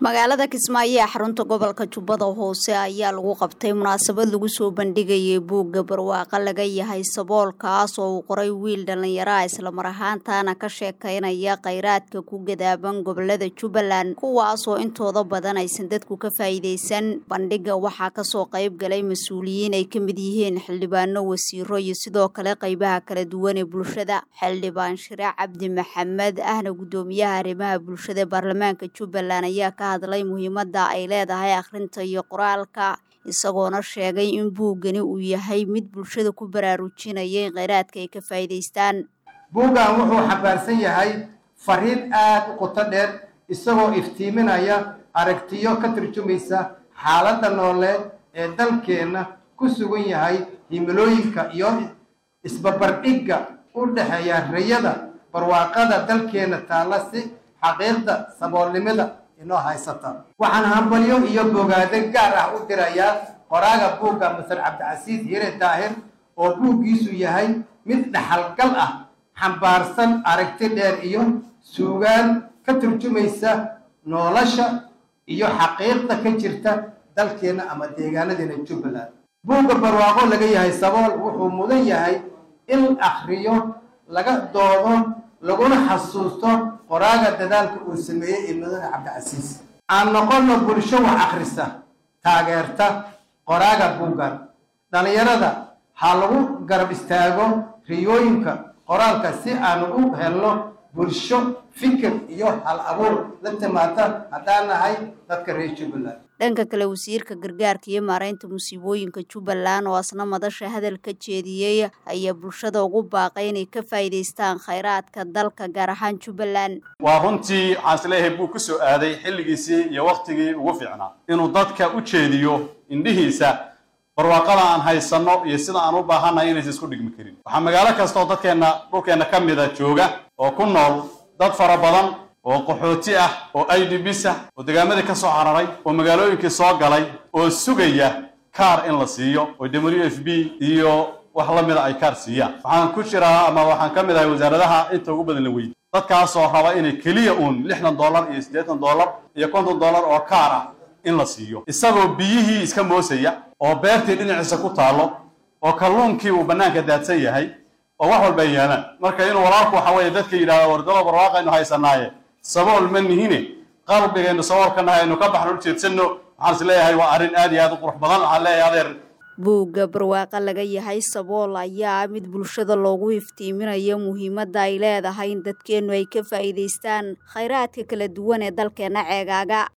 magaalada Kismaayo ee xarunta gobolka Jubbada Hoose ayaa lagu qabtay munaasabad lagu soo bandhigay buugga barwaaqo laga yahay saboolkaas oo uu qoray wiil dhalinyaro ah isla mar ahaantaana ka sheekaynaya kheyraadka ku gadaaban gobolada Jubbaland kuwaas oo intooda badan aysan dadku ka faa'iideysan. Bandhigga waxaa ka soo qayb galay mas'uuliyiin ay ka mid yihiin xildhibaano, wasiiro iyo sidoo kale qaybaha kala duwan ee bulshada. Xildhibaan Shiraac Cabdi Maxamed ahna gudoomiyaha arrimaha bulshada baarlamaanka Jubbaland ayaa ka hadlay muhiimadda ay leedahay akhrinta iyo qoraalka isagoona sheegay in buuggani uu yahay mid bulshada ku baraarujinaya kheyraadka ay ka faa'iideystaan. buuggan wuxuu xambaarsan yahay fariin aad u qoto dheer isagoo iftiiminaya aragtiyo ka turjumaysa xaaladda nololeed ee dalkeena ku sugan yahay himilooyinka iyo isbarbardhigga u dhexeeya rayada barwaaqada dalkeena taala si xaqiiqda saboolnimada inoo haysata. waxaan hambalyo iyo bogaade gaar ah u dirayaa qoraaga buugga Masar Cabdicasiis Hire Daahir oo buuggiisu yahay mid dhaxalgal ah xambaarsan aragti dheer iyo suugaan ka turjumaysa nolosha iyo xaqiiqda ka jirta dalkeena ama deegaanadeena Jubbaland. buugga barwaaqo laga yahay sabool wuxuu mudan yahay in akhriyo laga doodo laguna xasuusto qoraaga dadaalka uu sameeyay Madaxweyne Cabdicasiis. aan noqono bulsho wax akhrista taageerta qoraaga buuggan. dhalinyarada ha lagu garab istaago riyooyinka qoraalka si aan u helno bulsho fikir iyo hal abuur la timaada haddaan nahay dadka reer Jubbaland. dhanka kale wasiirka gargaarka iyo maareynta musiibooyinka Jubbaland oo asna madasha hadal ka jeediyay ayaa bulshada ugu baaqay inay ka faa'iideystaan kheyraadka dalka gaar ahaan Jubbaland. waa runtii aan isleeyahay buu ku soo aaday xilligiisii iyo waqtigii ugu fiicnaa inuu dadka u jeediyo indhihiisa barwaaqada aan haysano iyo sida aan u baahanahay inaysan isku dhigmi karin. waxaa magaalo kasta oo dhulkeena ka mid ah jooga oo ku nool dad fara badan oo qaxooti ah oo IDPs ah oo deegaamada ka soo cararay oo magaalooyinkii soo galay oo sugaya kaar in la siiyo oo WFP iyo wax la mid ah ay kaar siiyaan. waxaan ku jiraa ama waxaan ka mid ahay wasaaradaha inta ugu badan la weydiiyay dadkaas oo raba inay kaliya $60 iyo $80 iyo $50 oo kaar ah in la siiyo isagoo biyihii iska moosaya oo beertii dhinaciisa ku taalo oo kalluunkii uu banaanka daadsan yahay oo wax walba yeelan. marka inuu walaalku waxa weeye dadka yiraahdo wardalo barwaaqaynu haysanaaye sabool ma nihine qalbigeenu saboolka nahaynu ka baxno ujeedsano. waxaan is leeyahay waa arrin aad iyo aad u qurux badan. waxaan leeyahay adeer buugga barwaaqo laga yahay sabool ayaa mid bulshada loogu iftiiminayo muhiimadda ay leedahay in dadkeenu ay ka faa'iideystaan kheyraadka kala duwan ee dalkeena ceegaaga.